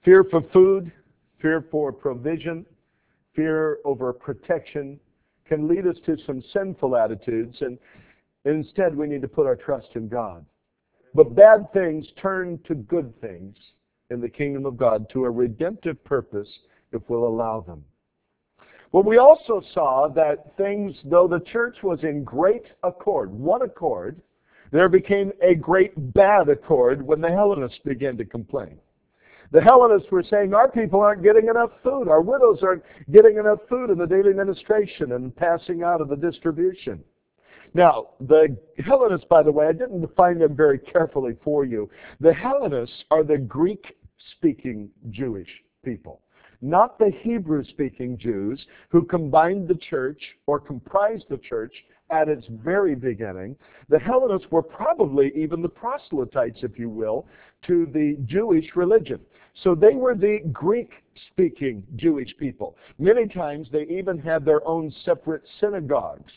Fear for food, fear for provision, fear over protection can lead us to some sinful attitudes, and instead we need to put our trust in God. But bad things turn to good things in the kingdom of God, to a redemptive purpose if we'll allow them. Well, we also saw that things, though the church was in great accord, one accord, there became a great bad accord when the Hellenists began to complain. The Hellenists were saying, our people aren't getting enough food. Our widows aren't getting enough food in the daily ministration and passing out of the distribution. Now, the Hellenists, by the way, I didn't define them very carefully for you. The Hellenists are the Greek-speaking Jewish people, not the Hebrew-speaking Jews who combined the church or comprised the church at its very beginning. The Hellenists were probably even the proselytes, if you will, to the Jewish religion. So they were the Greek-speaking Jewish people. Many times they even had their own separate synagogues,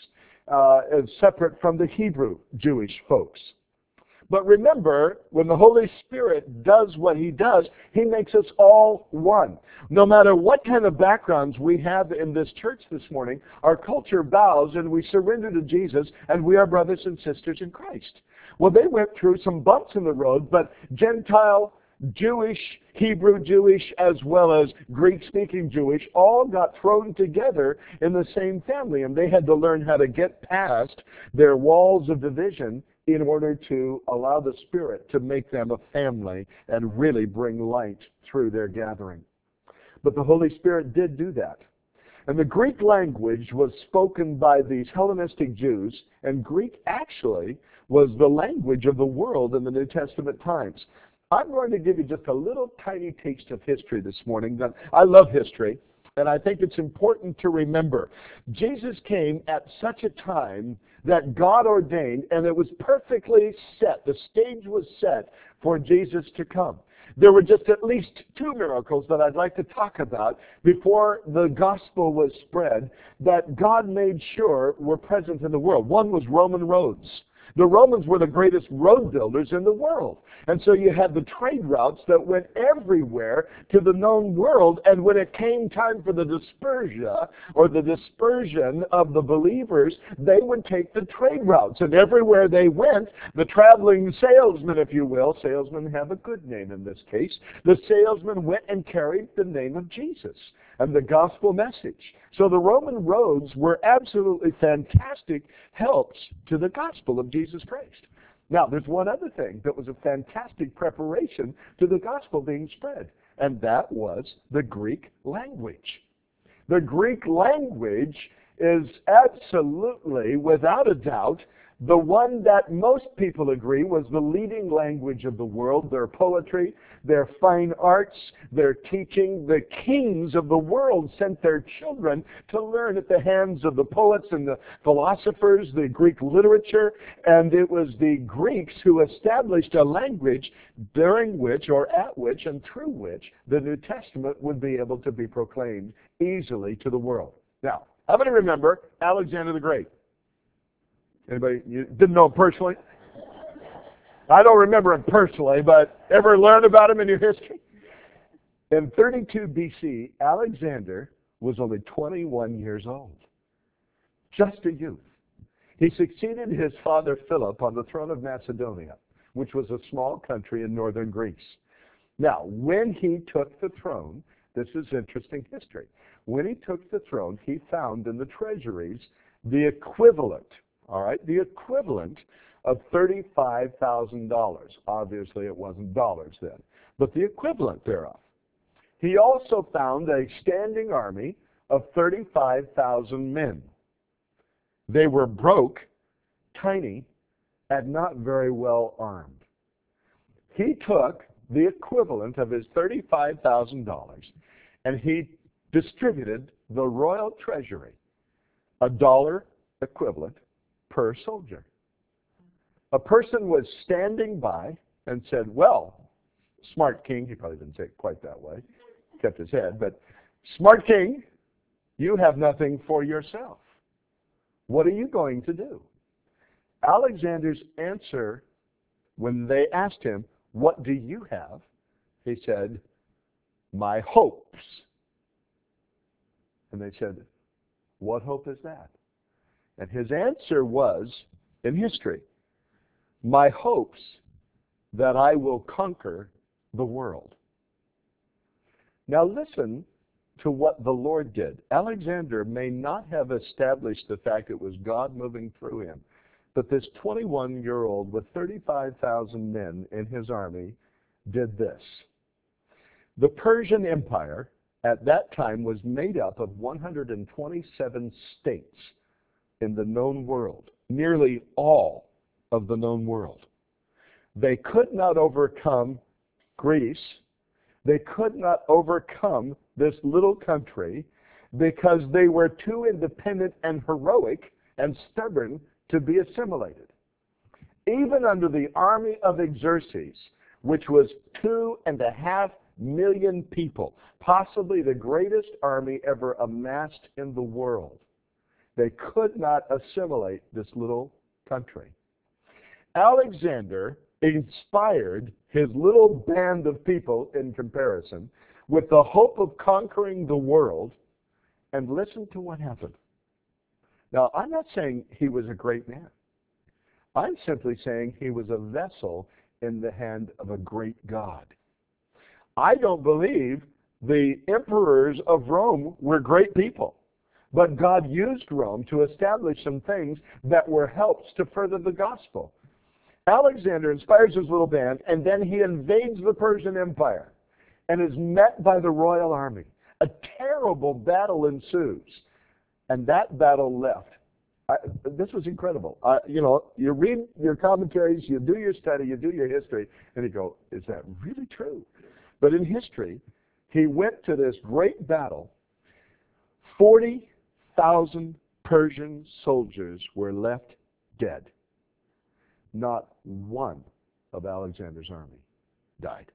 separate from the Hebrew Jewish folks. But remember, when the Holy Spirit does what He does, He makes us all one. No matter what kind of backgrounds we have in this church this morning, our culture bows and we surrender to Jesus, and we are brothers and sisters in Christ. Well, they went through some bumps in the road, but Gentile, Jewish, Hebrew Jewish, as well as Greek-speaking Jewish, all got thrown together in the same family, and they had to learn how to get past their walls of division in order to allow the Spirit to make them a family and really bring light through their gathering. But the Holy Spirit did do that. And the Greek language was spoken by these Hellenistic Jews, and Greek actually was the language of the world in the New Testament times. I'm going to give you just a little tiny taste of history this morning. I love history, and I think it's important to remember. Jesus came at such a time that God ordained, and it was perfectly set. The stage was set for Jesus to come. There were just at least two miracles that I'd like to talk about before the gospel was spread that God made sure were present in the world. One was Roman roads. The Romans were the greatest road builders in the world. And so you had the trade routes that went everywhere to the known world. And when it came time for the dispersia, or the dispersion of the believers, they would take the trade routes. And everywhere they went, the traveling salesman, if you will, salesmen have a good name in this case, the salesman went and carried the name of Jesus and the gospel message. So the Roman roads were absolutely fantastic helps to the gospel of Jesus Christ. Now, there's one other thing that was a fantastic preparation to the gospel being spread, and that was the Greek language. The Greek language is absolutely, without a doubt, the one that most people agree was the leading language of the world. Their poetry, their fine arts, their teaching. The kings of the world sent their children to learn at the hands of the poets and the philosophers, the Greek literature, and it was the Greeks who established a language during which, or at which, and through which the New Testament would be able to be proclaimed easily to the world. Now, how many remember Alexander the Great? Anybody? You didn't know him personally? I don't remember him personally, but ever learn about him in your history? In 32 BC, Alexander was only 21 years old. Just a youth. He succeeded his father Philip on the throne of Macedonia, which was a small country in northern Greece. Now, when he took the throne, this is interesting history. When he took the throne, he found in the treasuries the equivalent, all right, the equivalent of $35,000. Obviously, it wasn't dollars then, but the equivalent thereof. He also found a standing army of 35,000 men. They were broke, tiny, and not very well armed. He took the equivalent of his $35,000 and he distributed the royal treasury, a dollar equivalent per soldier. A person was standing by and said, well, smart king, he probably didn't say it quite that way, kept his head, but smart king, you have nothing for yourself. What are you going to do? Alexander's answer, when they asked him, what do you have? He said, my hopes. And they said, what hope is that? And his answer was, in history, my hopes that I will conquer the world. Now listen to what the Lord did. Alexander may not have established the fact it was God moving through him, but this 21-year-old with 35,000 men in his army did this. The Persian Empire at that time was made up of 127 states in the known world, nearly all of the known world. They could not overcome Greece. They could not overcome this little country because they were too independent and heroic and stubborn to be assimilated. Even under the army of Xerxes, which was 2.5 million people, possibly the greatest army ever amassed in the world, they could not assimilate this little country. Alexander inspired his little band of people, in comparison, with the hope of conquering the world, and listen to what happened. Now, I'm not saying he was a great man. I'm simply saying he was a vessel in the hand of a great God. I don't believe the emperors of Rome were great people, but God used Rome to establish some things that were helps to further the gospel. Alexander inspires his little band, and then he invades the Persian Empire and is met by the royal army. A terrible battle ensues, and that battle left. This was incredible. You read your commentaries, you do your study, you do your history, and you go, is that really true? But in history, he went to this great battle. 40,000 Persian soldiers were left dead. Not one of Alexander's army died.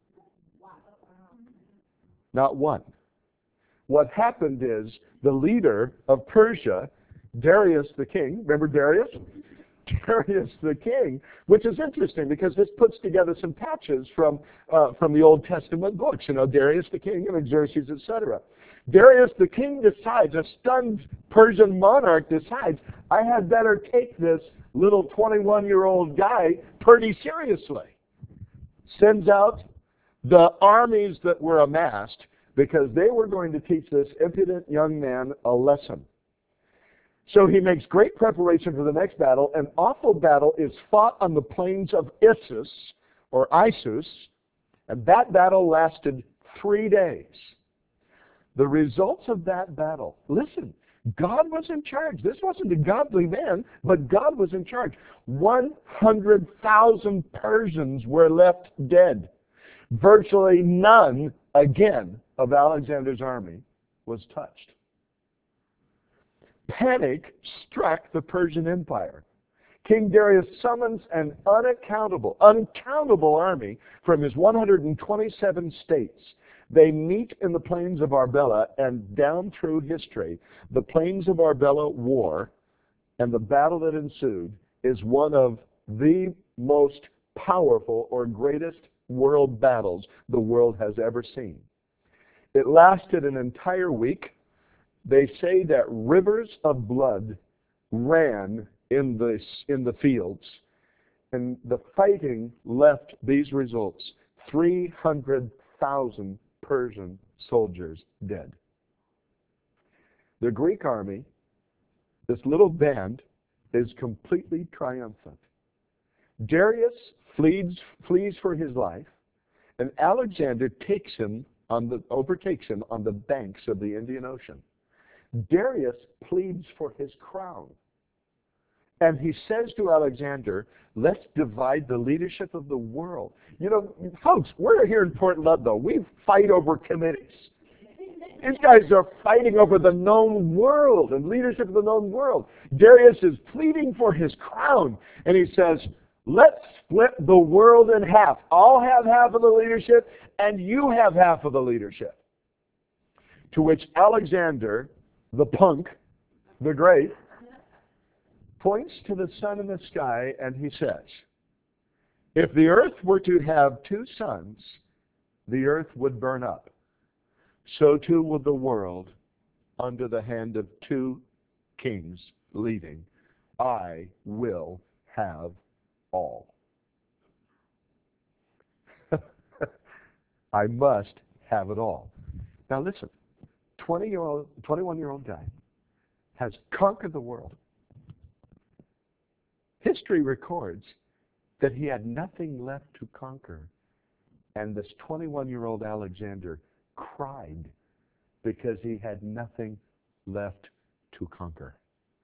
Not one. What happened is the leader of Persia, Darius the king, remember Darius? Darius the king, which is interesting because this puts together some patches from the Old Testament books, Darius the king and Xerxes, etc. Darius the king decides, a stunned Persian monarch decides, I had better take this little 21-year-old guy pretty seriously. Sends out the armies that were amassed because they were going to teach this impudent young man a lesson. So he makes great preparation for the next battle. An awful battle is fought on the plains of Issus, and that battle lasted 3 days. The results of that battle, listen, God was in charge. This wasn't a godly man, but God was in charge. 100,000 Persians were left dead. Virtually none, again, of Alexander's army was touched. Panic struck the Persian Empire. King Darius summons an uncountable army from his 127 states. They meet in the plains of Arbela, and down through history, the plains of Arbela war and the battle that ensued is one of the most powerful or greatest world battles the world has ever seen. It lasted an entire week. They say that rivers of blood ran in the fields, and the fighting left these results: 300,000 Persian soldiers dead. The Greek army, this little band, is completely triumphant. Darius flees for his life, and Alexander overtakes him on the banks of the Indian Ocean. Darius pleads for his crown. And he says to Alexander, let's divide the leadership of the world. Folks, we're here in Port Ludlow. We fight over committees. These guys are fighting over the known world and leadership of the known world. Darius is pleading for his crown. And he says, let's split the world in half. I'll have half of the leadership, and you have half of the leadership. To which Alexander, the punk, the great, points to the sun in the sky, and he says, if the earth were to have two suns, the earth would burn up. so too will the world under the hand of two kings leading. I will have all. I must have it all. Now listen, 21-year-old guy has conquered the world. History records that he had nothing left to conquer. And this 21-year-old Alexander cried because he had nothing left to conquer.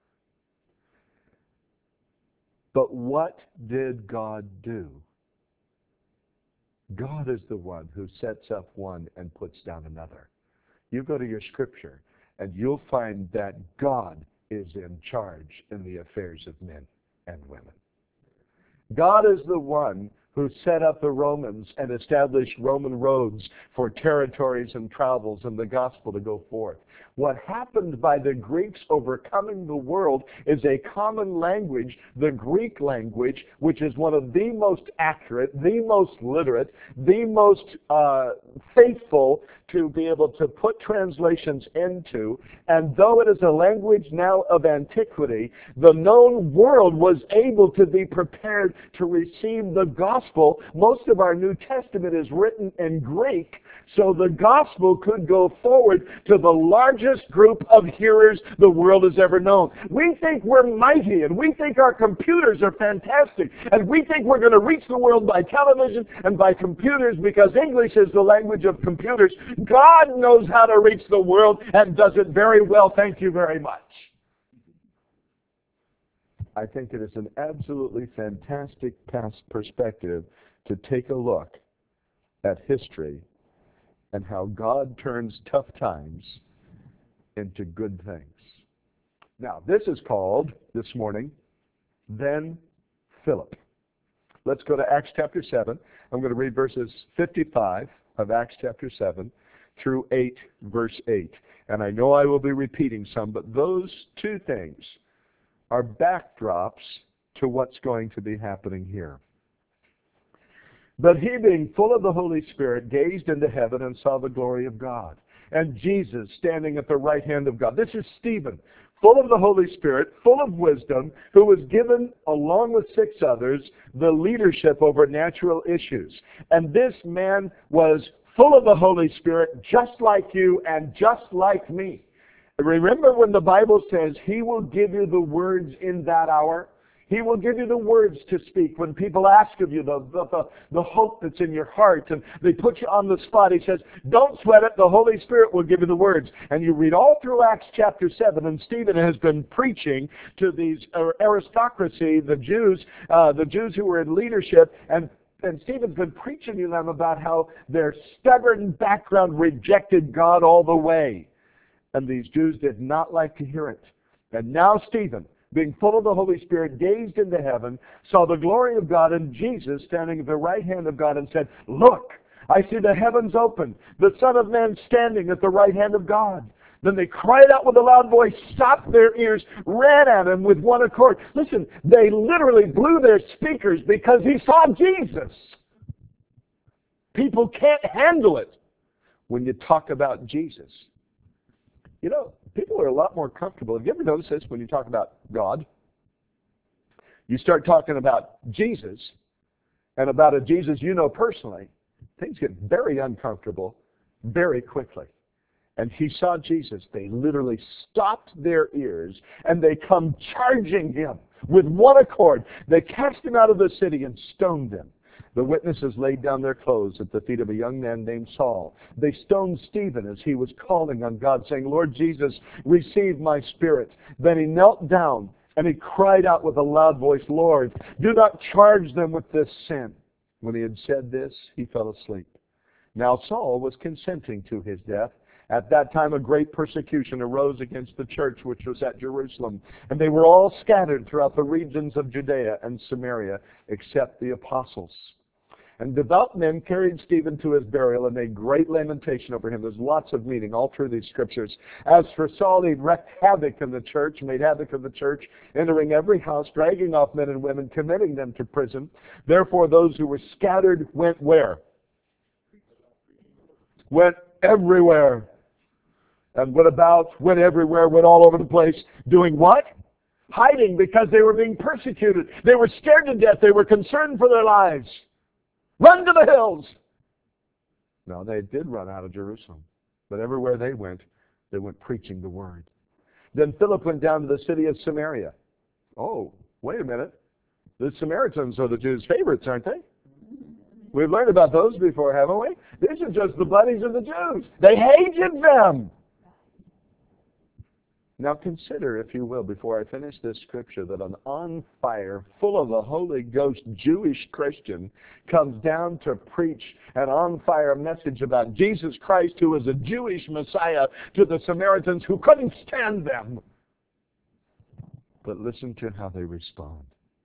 But what did God do? God is the one who sets up one and puts down another. You go to your scripture and you'll find that God is in charge in the affairs of men and women. God is the one who set up the Romans and established Roman roads for territories and travels and the gospel to go forth. What happened by the Greeks overcoming the world is a common language, the Greek language, which is one of the most accurate, the most literate, the most faithful to be able to put translations into. And though it is a language now of antiquity, the known world was able to be prepared to receive the gospel. Most of our New Testament is written in Greek, so the gospel could go forward to the largest group of hearers the world has ever known. We think we're mighty, and we think our computers are fantastic, and we think we're going to reach the world by television and by computers because English is the language of computers. God knows how to reach the world and does it very well. Thank you very much. I think it is an absolutely fantastic past perspective to take a look at history and how God turns tough times into good things. Now, this is called, this morning, Then Philip. Let's go to Acts chapter 7. I'm going to read verses 55 of Acts chapter 7 through 8, verse 8. And I know I will be repeating some, but those two things are backdrops to what's going to be happening here. But he, being full of the Holy Spirit, gazed into heaven and saw the glory of God, and Jesus standing at the right hand of God. This is Stephen, full of the Holy Spirit, full of wisdom, who was given, along with 6 others, the leadership over natural issues. And this man was full of the Holy Spirit, just like you and just like me. Remember when the Bible says He will give you the words in that hour? He will give you the words to speak when people ask of you the hope that's in your heart, and they put you on the spot. He says, don't sweat it. The Holy Spirit will give you the words. And you read all through Acts chapter 7, and Stephen has been preaching to these aristocracy, the Jews who were in leadership, and Stephen's been preaching to them about how their stubborn background rejected God all the way. And these Jews did not like to hear it. And now Stephen, being full of the Holy Spirit, gazed into heaven, saw the glory of God and Jesus standing at the right hand of God, and said, look, I see the heavens open, the Son of Man standing at the right hand of God. Then they cried out with a loud voice, stopped their ears, ran at him with one accord. Listen, they literally blew their speakers because he saw Jesus. People can't handle it when you talk about Jesus. You know, people are a lot more comfortable. Have you ever noticed this when you talk about God? You start talking about Jesus, and about a Jesus you know personally, things get very uncomfortable very quickly. And he saw Jesus. They literally stopped their ears, and they come charging him with one accord. They cast him out of the city and stoned him. The witnesses laid down their clothes at the feet of a young man named Saul. They stoned Stephen as he was calling on God, saying, Lord Jesus, receive my spirit. Then he knelt down and he cried out with a loud voice, Lord, do not charge them with this sin. When he had said this, he fell asleep. Now Saul was consenting to his death. At that time a great persecution arose against the church which was at Jerusalem, and they were all scattered throughout the regions of Judea and Samaria, except the apostles. And devout men carried Stephen to his burial and made great lamentation over him. There's lots of meaning all through these scriptures. As for Saul, he wreaked havoc in the church, made havoc of the church, entering every house, dragging off men and women, committing them to prison. Therefore those who were scattered went where? Went everywhere. And went everywhere, went all over the place, doing what? Hiding, because they were being persecuted. They were scared to death. They were concerned for their lives. Run to the hills. No, they did run out of Jerusalem. But everywhere they went preaching the word. Then Philip went down to the city of Samaria. Oh, wait a minute. The Samaritans are the Jews' favorites, aren't they? We've learned about those before, haven't we? These are just the buddies of the Jews. They hated them. Now consider, if you will, before I finish this scripture, that an on fire, full of the Holy Ghost Jewish Christian comes down to preach an on fire message about Jesus Christ, who is a Jewish Messiah, to the Samaritans who couldn't stand them. But listen to how they respond.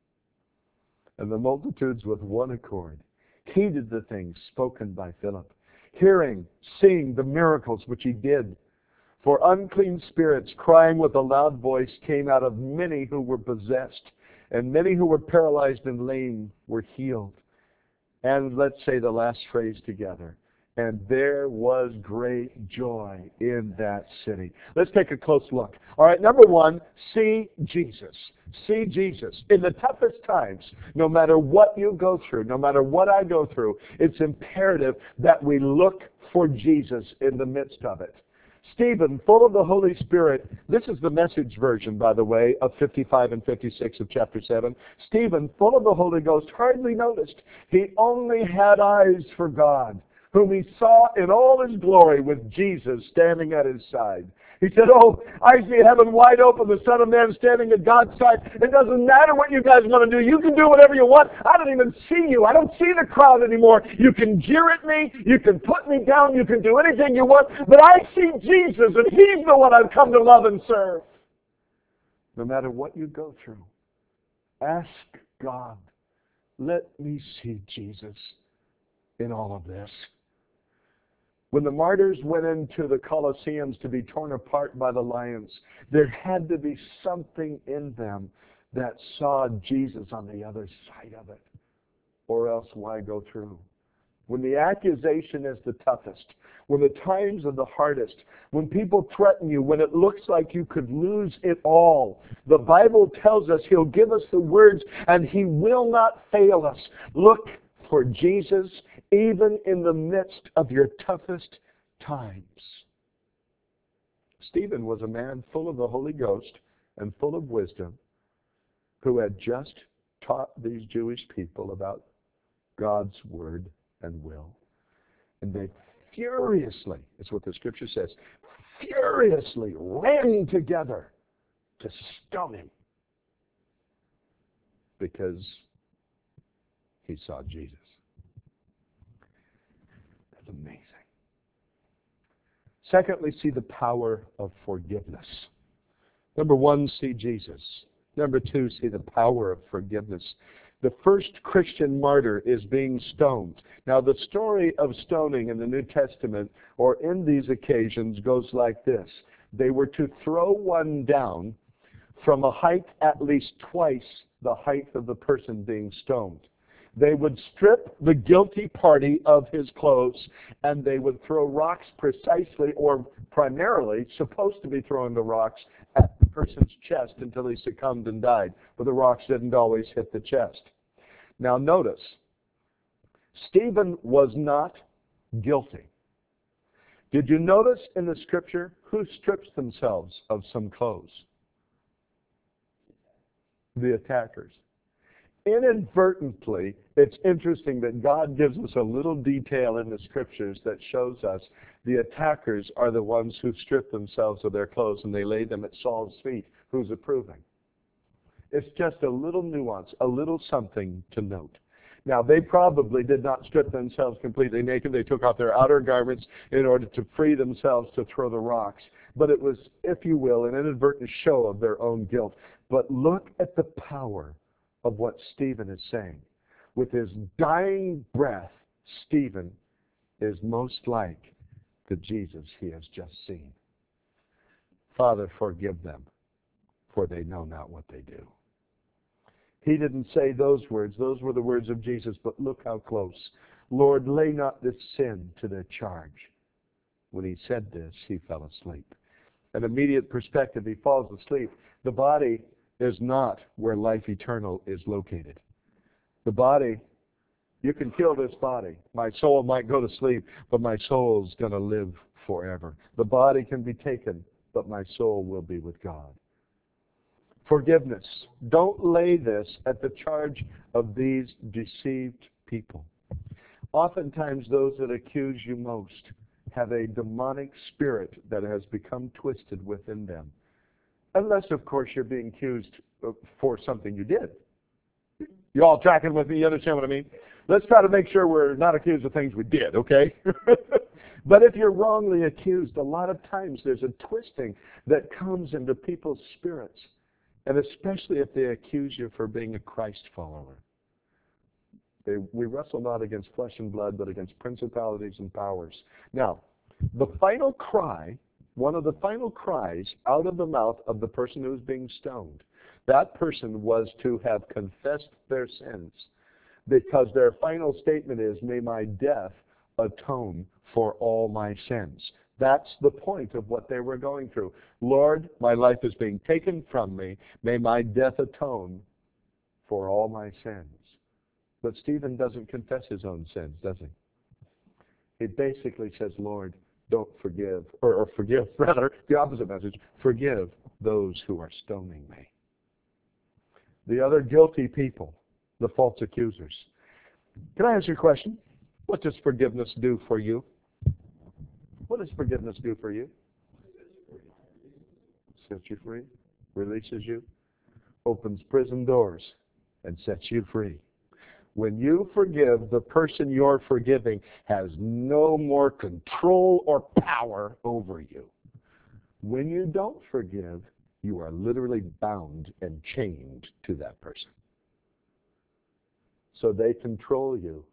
And the multitudes with one accord heeded the things spoken by Philip, hearing, seeing the miracles which he did. For unclean spirits, crying with a loud voice, came out of many who were possessed, and many who were paralyzed and lame were healed. And let's say the last phrase together. And there was great joy in that city. Let's take a close look. All right, number one, see Jesus. See Jesus. In the toughest times, no matter what you go through, no matter what I go through, it's imperative that we look for Jesus in the midst of it. Stephen, full of the Holy Spirit, this is the Message version, by the way, of 55 and 56 of chapter 7. Stephen, full of the Holy Ghost, hardly noticed. He only had eyes for God, whom he saw in all his glory with Jesus standing at his side. He said, oh, I see heaven wide open, the Son of Man standing at God's side. It doesn't matter what you guys want to do. You can do whatever you want. I don't even see you. I don't see the crowd anymore. You can jeer at me. You can put me down. You can do anything you want. But I see Jesus, and he's the one I've come to love and serve. No matter what you go through, ask God, let me see Jesus in all of this. When the martyrs went into the Colosseums to be torn apart by the lions, there had to be something in them that saw Jesus on the other side of it. Or else why go through? When the accusation is the toughest, when the times are the hardest, when people threaten you, when it looks like you could lose it all, the Bible tells us He'll give us the words and He will not fail us. Look for Jesus even in the midst of your toughest times. Stephen was a man full of the Holy Ghost and full of wisdom who had just taught these Jewish people about God's word and will. And they furiously, that's what the scripture says, furiously ran together to stone him because he saw Jesus. That's amazing. Secondly, see the power of forgiveness. Number one, see Jesus. Number two, see the power of forgiveness. The first Christian martyr is being stoned. Now, the story of stoning in the New Testament, or in these occasions, goes like this. They were to throw one down from a height at least twice the height of the person being stoned. They would strip the guilty party of his clothes, and they would throw rocks precisely, or primarily, supposed to be throwing the rocks at the person's chest until he succumbed and died. But the rocks didn't always hit the chest. Now notice, Stephen was not guilty. Did you notice in the scripture who strips themselves of some clothes? The attackers. Inadvertently, it's interesting that God gives us a little detail in the scriptures that shows us the attackers are the ones who strip themselves of their clothes and they lay them at Saul's feet, who's approving. It's just a little nuance, a little something to note. Now, they probably did not strip themselves completely naked. They took off their outer garments in order to free themselves to throw the rocks. But it was, if you will, an inadvertent show of their own guilt. But look at the power of what Stephen is saying. With his dying breath, Stephen is most like the Jesus he has just seen. Father, forgive them, for they know not what they do. He didn't say those words. Those were the words of Jesus, but look how close. Lord, lay not this sin to their charge. When he said this, he fell asleep. An immediate perspective, he falls asleep. The body is not where life eternal is located. The body, you can kill this body. My soul might go to sleep, but my soul's going to live forever. The body can be taken, but my soul will be with God. Forgiveness. Don't lay this at the charge of these deceived people. Oftentimes those that accuse you most have a demonic spirit that has become twisted within them. Unless, of course, you're being accused for something you did. You all tracking with me? You understand what I mean? Let's try to make sure we're not accused of things we did, okay? But if you're wrongly accused, a lot of times there's a twisting that comes into people's spirits, and especially if they accuse you for being a Christ follower. We wrestle not against flesh and blood, but against principalities and powers. Now, the final cry, one of the final cries out of the mouth of the person who was being stoned, that person was to have confessed their sins, because their final statement is, may my death atone for all my sins. That's the point of what they were going through. Lord, my life is being taken from me. May my death atone for all my sins. But Stephen doesn't confess his own sins, does he? He basically says, Lord, don't forgive, or forgive, rather, the opposite message, forgive those who are stoning me. The other guilty people, the false accusers. Can I ask you a question? What does forgiveness do for you? What does forgiveness do for you? Sets you free, releases you, opens prison doors, and sets you free. When you forgive, the person you're forgiving has no more control or power over you. When you don't forgive, you are literally bound and chained to that person. So they control you.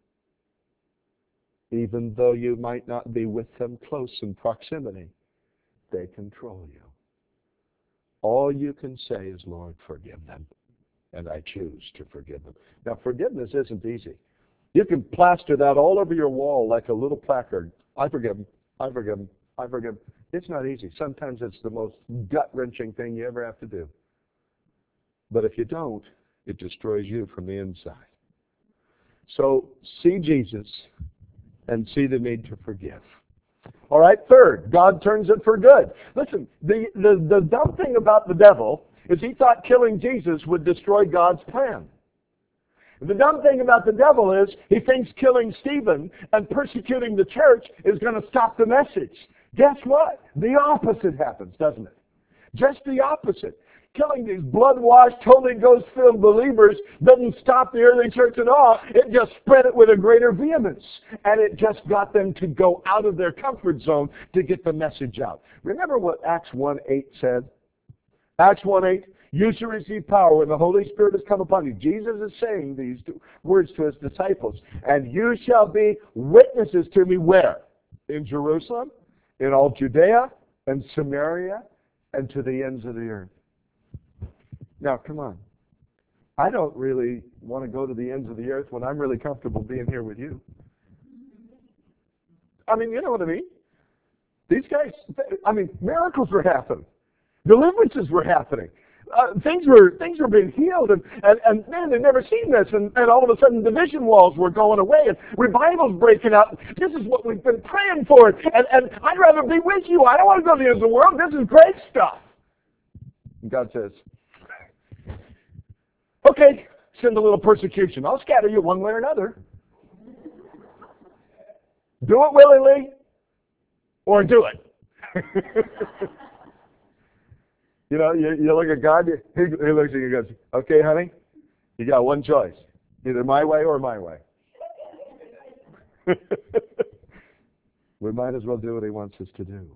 Even though you might not be with them close in proximity, they control you. All you can say is, Lord, forgive them. And I choose to forgive them. Now, forgiveness isn't easy. You can plaster that all over your wall like a little placard. I forgive them. I forgive them. I forgive them. It's not easy. Sometimes it's the most gut-wrenching thing you ever have to do. But if you don't, it destroys you from the inside. So see Jesus and see the need to forgive. All right, third, God turns it for good. Listen, the dumb thing about the devil is he thought killing Jesus would destroy God's plan. The dumb thing about the devil is he thinks killing Stephen and persecuting the church is going to stop the message. Guess what? The opposite happens, doesn't it? Just the opposite. Killing these blood-washed, Holy Ghost-filled believers doesn't stop the early church at all. It just spread it with a greater vehemence. And it just got them to go out of their comfort zone to get the message out. Remember what Acts 1:8 said? Acts 1:8, you shall receive power when the Holy Spirit has come upon you. Jesus is saying these words to his disciples. And you shall be witnesses to me where? In Jerusalem, in all Judea, and Samaria, and to the ends of the earth. Now, come on. I don't really want to go to the ends of the earth when I'm really comfortable being here with you. I mean, you know what I mean? These guys, miracles were happening. Deliverances were happening. Things were being healed, and man, they'd never seen this, and all of a sudden division walls were going away, and revivals breaking out. This is what we've been praying for, and I'd rather be with you. I don't want to go to the end of the world. This is great stuff. And God says, okay, send a little persecution. I'll scatter you one way or another. Do it willingly, or do it. You know, you look at God, he looks at you and goes, okay, honey, you got one choice. Either my way or my way. We might as well do what he wants us to do.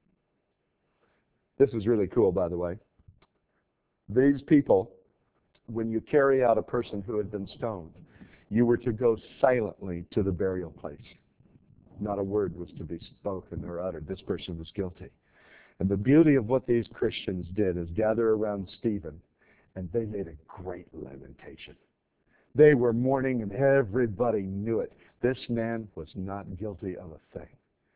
This is really cool, by the way. These people, when you carry out a person who had been stoned, you were to go silently to the burial place. Not a word was to be spoken or uttered. This person was guilty. And the beauty of what these Christians did is gather around Stephen, and they made a great lamentation. They were mourning, and everybody knew it. This man was not guilty of a thing.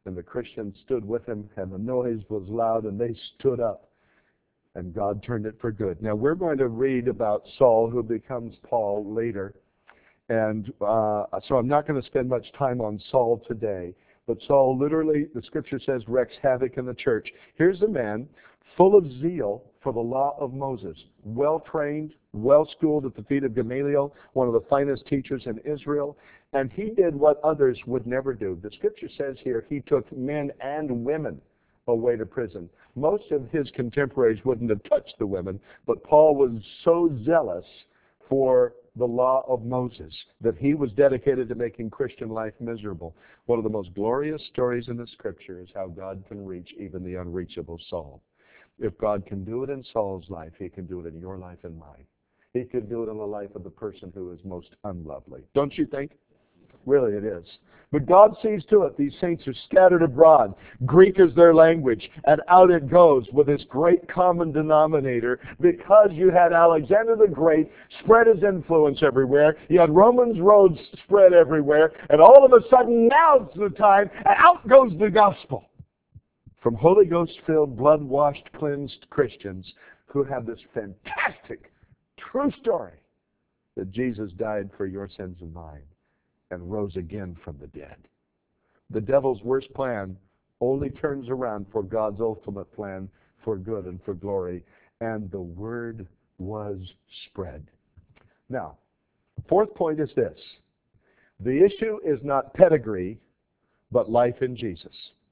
And the Christians stood with him, and the noise was loud, and they stood up, and God turned it for good. Now, we're going to read about Saul, who becomes Paul later. And so I'm not going to spend much time on Saul today. But Saul literally, the scripture says, wreaks havoc in the church. Here's a man full of zeal for the law of Moses, well-trained, well-schooled at the feet of Gamaliel, one of the finest teachers in Israel. And he did what others would never do. The scripture says here he took men and women away to prison. Most of his contemporaries wouldn't have touched the women, but Paul was so zealous for the law of Moses that he was dedicated to making Christian life miserable. One of the most glorious stories in the scripture is how God can reach even the unreachable Saul. If God can do it in Saul's life, he can do it in your life and mine. He can do it in the life of the person who is most unlovely. Don't you think? Really, it is. But God sees to it these saints are scattered abroad. Greek is their language, and out it goes with this great common denominator because you had Alexander the Great spread his influence everywhere. You had Romans roads spread everywhere, and all of a sudden, now's the time, and out goes the gospel from Holy Ghost-filled, blood-washed, cleansed Christians who have this fantastic, true story that Jesus died for your sins and mine and rose again from the dead. The devil's worst plan only turns around for God's ultimate plan for good and for glory, and the word was spread. Now, fourth point is this. The issue is not pedigree, but life in Jesus.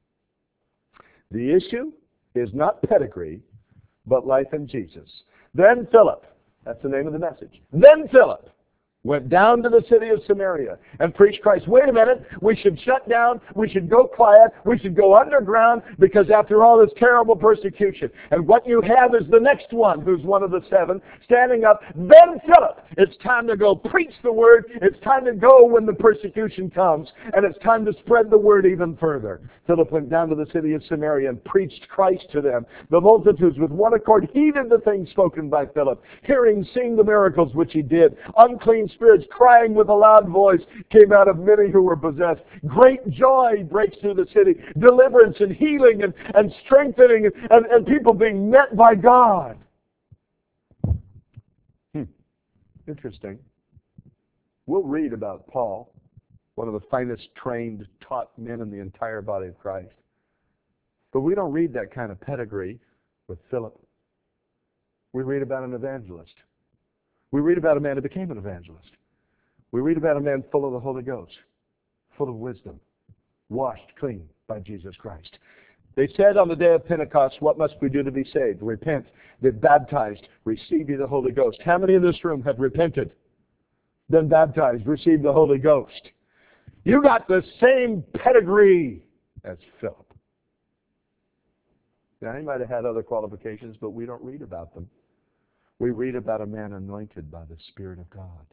The issue is not pedigree, but life in Jesus. Then Philip, that's the name of the message. Then Philip went down to the city of Samaria and preached Christ. Wait a minute, we should shut down, we should go quiet, we should go underground, because after all this terrible persecution. And what you have is the next one, who's one of the seven, standing up. Then Philip, it's time to go preach the word, it's time to go when the persecution comes, and it's time to spread the word even further. Philip went down to the city of Samaria and preached Christ to them. The multitudes with one accord heeded the things spoken by Philip, hearing, seeing the miracles which he did. Unclean spirits crying with a loud voice came out of many who were possessed. Great joy breaks through the city. Deliverance and healing and strengthening and people being met by God. Interesting. We'll read about Paul, one of the finest trained, taught men in the entire body of Christ. But we don't read that kind of pedigree with Philip. We read about an evangelist. We read about a man who became an evangelist. We read about a man full of the Holy Ghost, full of wisdom, washed clean by Jesus Christ. They said on the day of Pentecost, what must we do to be saved? Repent, get baptized, receive ye the Holy Ghost. How many in this room have repented, been baptized, received the Holy Ghost? You got the same pedigree as Philip. Now, he might have had other qualifications, but we don't read about them. We read about a man anointed by the Spirit of God.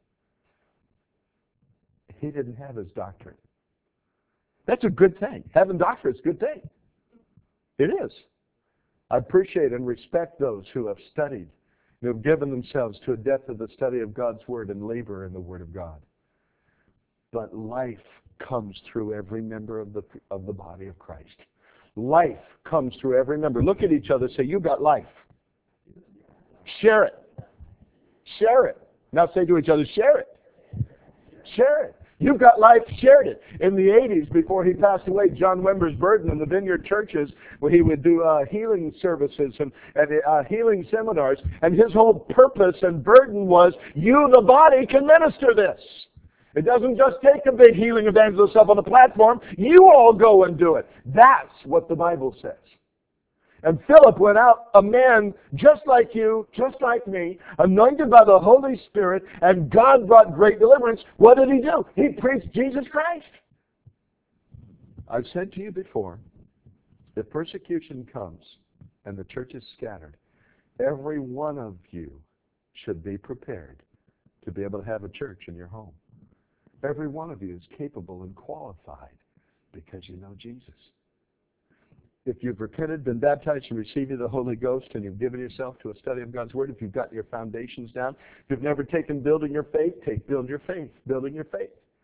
He didn't have his doctorate. That's a good thing. Having doctorate's a good thing. It is. I appreciate and respect those who have studied, who have given themselves to a depth of the study of God's Word and labor in the Word of God. But life comes through every member of the body of Christ. Life comes through every member. Look at each other and say, you got life. Share it. Share it. Now say to each other, share it. Share it. You've got life, shared it. In the 80s, before he passed away, John Wimber's burden in the Vineyard churches, where he would do healing services and healing seminars, and his whole purpose and burden was, you, the body, can minister this. It doesn't just take a big healing evangelist up on the platform. You all go and do it. That's what the Bible says. And Philip went out, a man just like you, just like me, anointed by the Holy Spirit, and God brought great deliverance. What did he do? He preached Jesus Christ. I've said to you before, if persecution comes and the church is scattered, every one of you should be prepared to be able to have a church in your home. Every one of you is capable and qualified because you know Jesus. If you've repented, been baptized, and received the Holy Ghost, and you've given yourself to a study of God's Word, if you've got your foundations down, if you've never taken building your faith, take build your faith, building your faith.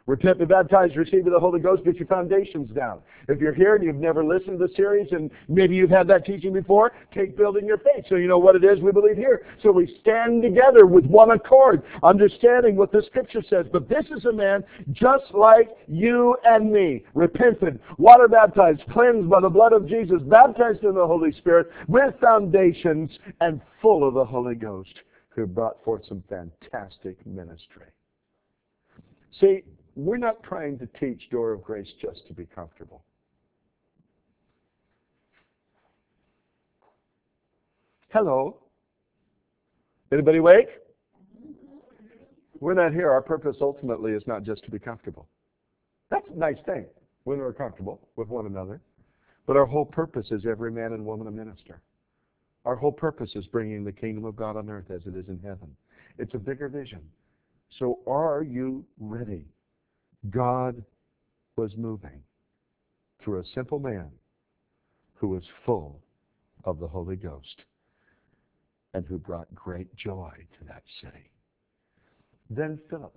Repent, be baptized, receive the Holy Ghost, get your foundations down. If you're here and you've never listened to the series and maybe you've had that teaching before, take building your faith so you know what it is we believe here. So we stand together with one accord, understanding what the Scripture says. But this is a man just like you and me, repented, water baptized, cleansed by the blood of Jesus, baptized in the Holy Spirit, with foundations and full of the Holy Ghost, who brought forth some fantastic ministry. See, we're not trying to teach Door of Grace just to be comfortable. Hello? Anybody awake? We're not here. Our purpose ultimately is not just to be comfortable. That's a nice thing when we're comfortable with one another. But our whole purpose is every man and woman a minister. Our whole purpose is bringing the kingdom of God on earth as it is in heaven. It's a bigger vision. So are you ready? God was moving through a simple man who was full of the Holy Ghost and who brought great joy to that city. Then Philip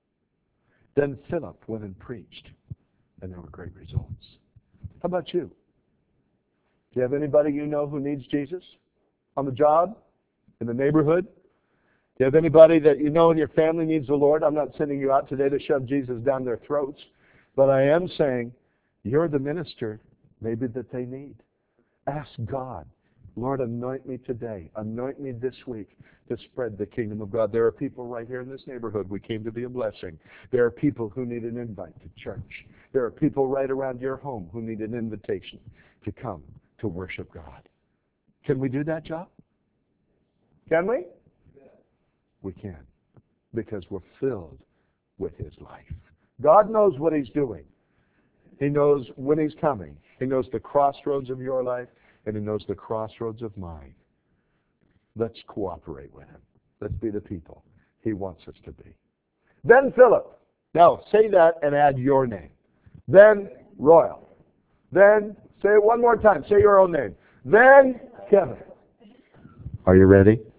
went and preached, and there were great results. How about you? Do you have anybody you know who needs Jesus? On the job? In the neighborhood? Do you have anybody that you know in your family needs the Lord? I'm not sending you out today to shove Jesus down their throats, but I am saying you're the minister maybe that they need. Ask God, Lord, anoint me today. Anoint me this week to spread the kingdom of God. There are people right here in this neighborhood. We came to be a blessing. There are people who need an invite to church. There are people right around your home who need an invitation to come to worship God. Can we do that job? Can we? We can, because we're filled with His life. God knows what He's doing. He knows when He's coming. He knows the crossroads of your life, and He knows the crossroads of mine. Let's cooperate with Him. Let's be the people He wants us to be. Then Philip. Now, say that and add your name. Then Royal. Then, say it one more time. Say your own name. Then Kevin. Are you ready?